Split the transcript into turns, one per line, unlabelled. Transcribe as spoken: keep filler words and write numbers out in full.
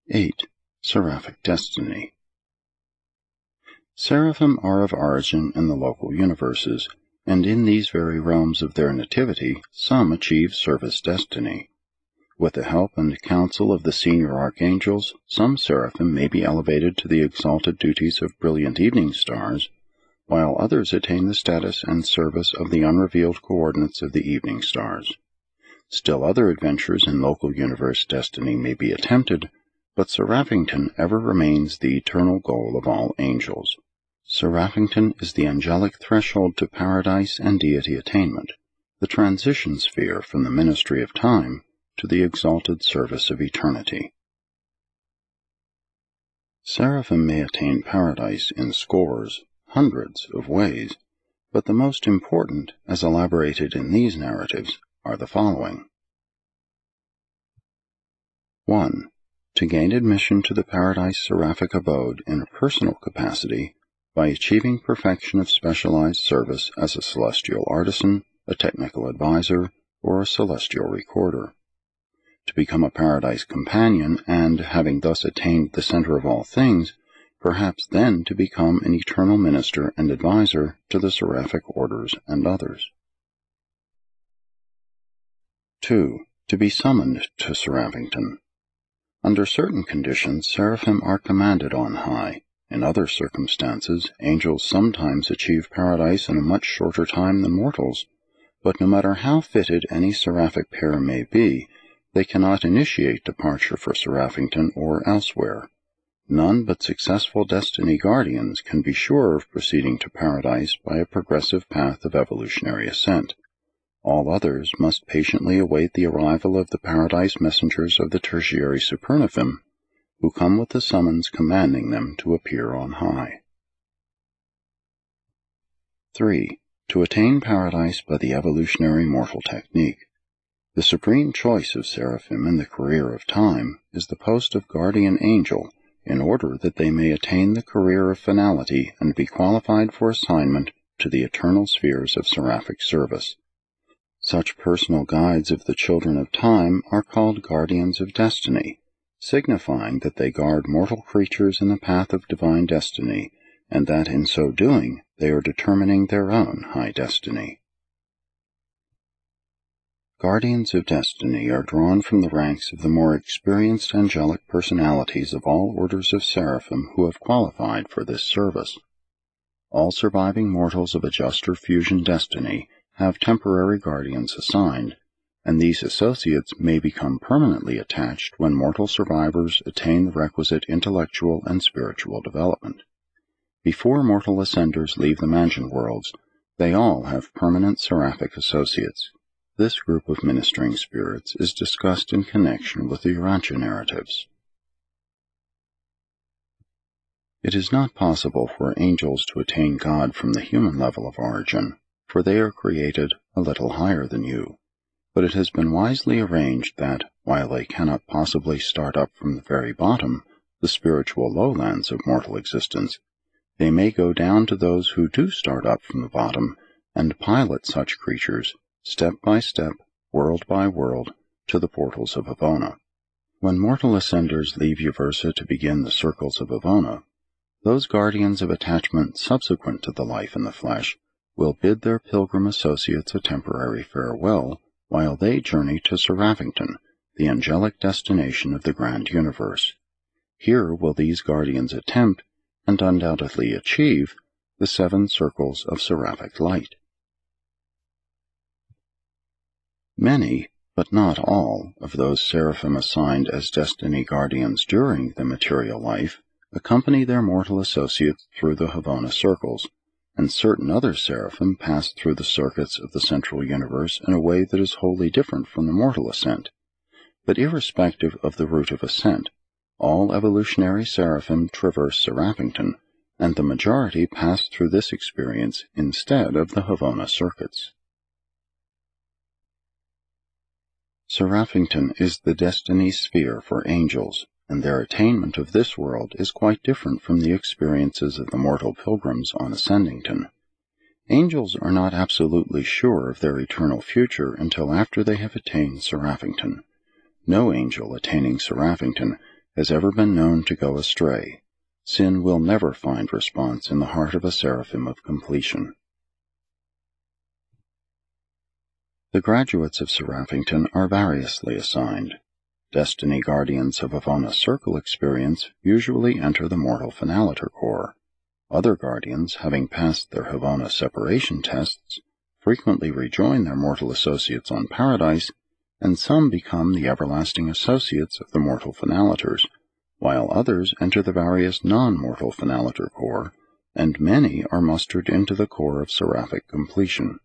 eight. Seraphic Destiny. Seraphim are of origin in the local universes, and in these very realms of their nativity some achieve service destiny. With the help and counsel of the senior archangels, some seraphim may be elevated to the exalted duties of brilliant evening stars, while others attain the status and service of the unrevealed coordinates of the evening stars. Still other adventures in local universe destiny may be attempted, but Seraphington ever remains the eternal goal of all angels. Seraphington is the angelic threshold to paradise and deity attainment, the transition sphere from the ministry of time to the exalted service of eternity. Seraphim may attain paradise in scores, hundreds of ways, but the most important, as elaborated in these narratives, are the following. one. To gain admission to the paradise seraphic abode in a personal capacity by achieving perfection of specialized service as a celestial artisan, a technical advisor, or a celestial recorder. To become a paradise companion and, having thus attained the center of all things, perhaps then to become an eternal minister and advisor to the seraphic orders and others. two. To be summoned to Seraphington. Under certain conditions, seraphim are commanded on high. In other circumstances, angels sometimes achieve paradise in a much shorter time than mortals, but no matter how fitted any seraphic pair may be, they cannot initiate departure for Seraphington or elsewhere. None but successful destiny guardians can be sure of proceeding to paradise by a progressive path of evolutionary ascent. All others must patiently await the arrival of the paradise messengers of the tertiary supernophim, who come with the summons commanding them to appear on high. three. To attain paradise by the evolutionary mortal technique. The supreme choice of seraphim in the career of time is the post of guardian angel, in order that they may attain the career of finality and be qualified for assignment to the eternal spheres of seraphic service. Such personal guides of the children of time are called guardians of destiny, signifying that they guard mortal creatures in the path of divine destiny, and that in so doing they are determining their own high destiny. Guardians of destiny are drawn from the ranks of the more experienced angelic personalities of all orders of seraphim who have qualified for this service. All surviving mortals of a just or fusion destiny have temporary guardians assigned, and these associates may become permanently attached when mortal survivors attain the requisite intellectual and spiritual development. Before mortal ascenders leave the mansion worlds, they all have permanent seraphic associates. This group of ministering spirits is discussed in connection with the Urantia narratives. It is not possible for angels to attain God from the human level of origin, for they are created a little higher than you. But it has been wisely arranged that, while they cannot possibly start up from the very bottom, the spiritual lowlands of mortal existence, they may go down to those who do start up from the bottom, and pilot such creatures, step by step, world by world, to the portals of Avona. When mortal ascenders leave Uversa to begin the circles of Avona, those guardians of attachment subsequent to the life in the flesh will bid their pilgrim associates a temporary farewell while they journey to Seraphington, the angelic destination of the grand universe. Here will these guardians attempt, and undoubtedly achieve, the seven circles of seraphic light. Many, but not all, of those seraphim assigned as destiny guardians during the material life accompany their mortal associates through the Havona circles, and certain other seraphim pass through the circuits of the central universe in a way that is wholly different from the mortal ascent. But irrespective of the route of ascent, all evolutionary seraphim traverse Seraphington, and the majority pass through this experience instead of the Havona circuits. Seraphington is the destiny sphere for angels, and their attainment of this world is quite different from the experiences of the mortal pilgrims on Ascendington. Angels are not absolutely sure of their eternal future until after they have attained Seraphington. No angel attaining Seraphington has ever been known to go astray, sin will never find response in the heart of a seraphim of completion. The graduates of Seraphington are variously assigned. Destiny guardians of Havona circle experience usually enter the mortal finaliter corps. Other guardians, having passed their Havona separation tests, frequently rejoin their mortal associates on Paradise, and some become the everlasting associates of the mortal finaliters, while others enter the various non-mortal finaliter corps, and many are mustered into the corps of seraphic completion.